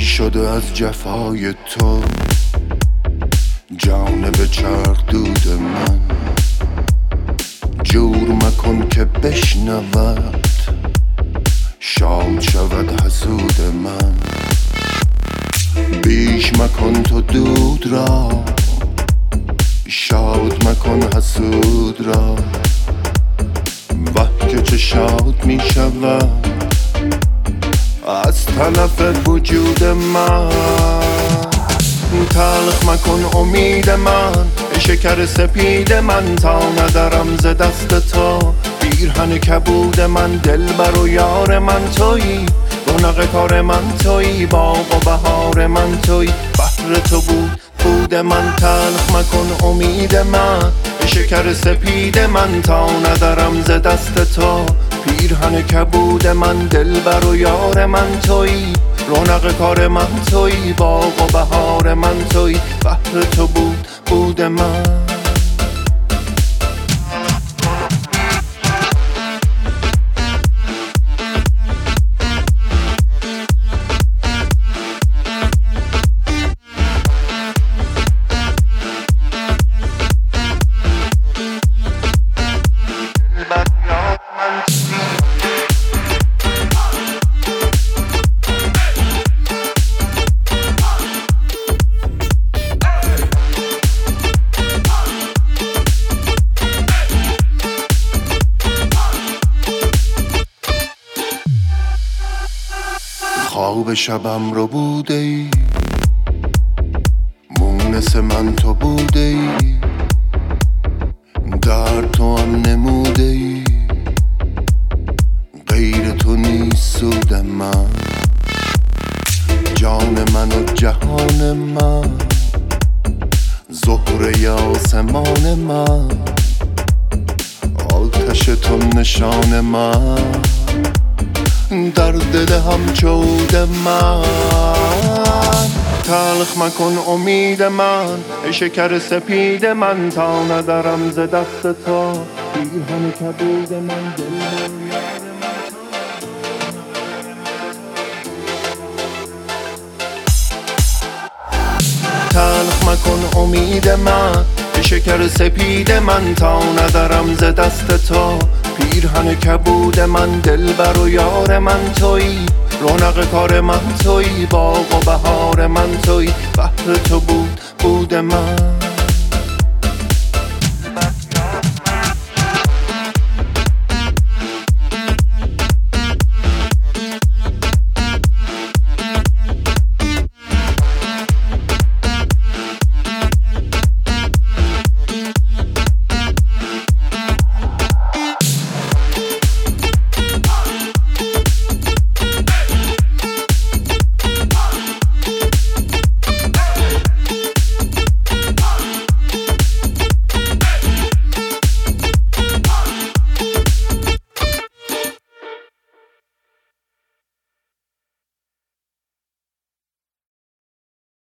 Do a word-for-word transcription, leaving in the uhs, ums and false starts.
شده از جفای تو، جانب چرخ دود من. جور مکن که بشنود، شاد شود حسود من. بیش مکن تو دود را، شاد مکن حسود را. وه که چه شاد می شود از طرف وجود من. تلخ مکن امید من، شکر سپید من، تا ندارم ز دست تو. پیرهن کبود من، دلبر و یار من تویی. رونق کار من تویی، باغ و بهار من تویی. بحر تو بود بود من، تلخ مکن امید من. شکر سپید من، تا ندارم ز دست تو. پیرهن کبود من، دلبر و یار من تویی. رونق کار من تویی، باغ و بهار من تویی. بحر تو بود بود من. خواب شبم رو بوده ای، مونس من تو بوده ای. در تو هم نموده ای، غیر تو نیست سود من. جان من و جهان من، زهره آسمان من. آتش تو نشان من، در دل همچود من. تلخ مکن امید من، شکر سپید من، تا ندارم ز دست تو. پیرهن کبود من، دلبر و یار من تویی. تلخ مکن امید من، شکر سپید من، تا ندارم ز دست تو. پیرهن کبود من، دلبر و یار من تویی. رونق کار من تویی، باغ و بهار من تویی. بحر تو بود بود من.